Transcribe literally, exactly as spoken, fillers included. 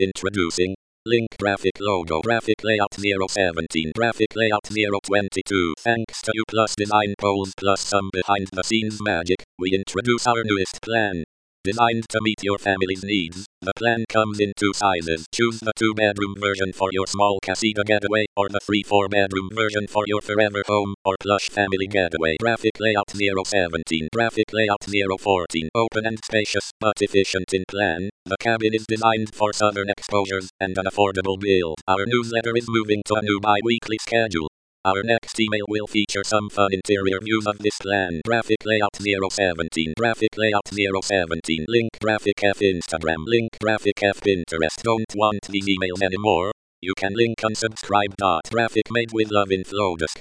Introducing Link Graphic Logo Graphic Layout zero seventeen Graphic Layout zero twenty-two. Thanks to you plus design polls plus some behind the scenes magic, we introduce our newest plan. Designed to meet your family's needs, the plan comes in two sizes. Choose the two bedroom version for your small casita getaway, or the three four bedroom version for your forever home or plush family getaway. Graphic Layout zero seventeen Graphic Layout zero fourteen Open and spacious, but efficient in plan. The cabin is designed for southern exposures and an affordable build. Our newsletter is moving to a new bi-weekly schedule. Our next email will feature some fun interior views of this plan. Graphic Layout zero seventeen Graphic Layout zero seventeen Link Graphic F Instagram Link Graphic F Pinterest. Don't want these emails anymore? You can link unsubscribe. Graphic made with love in Flowdesk.